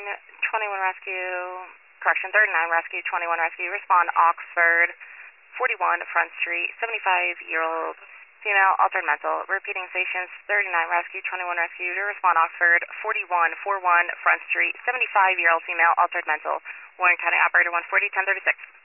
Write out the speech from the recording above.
39 Rescue, 21 Rescue, respond Oxford, 41 Front Street, 75-year-old female, altered mental. Repeating stations, 39 Rescue, 21 Rescue, to respond Oxford, 41 Front Street, 75-year-old female, altered mental. Warren County Operator 140, 1036.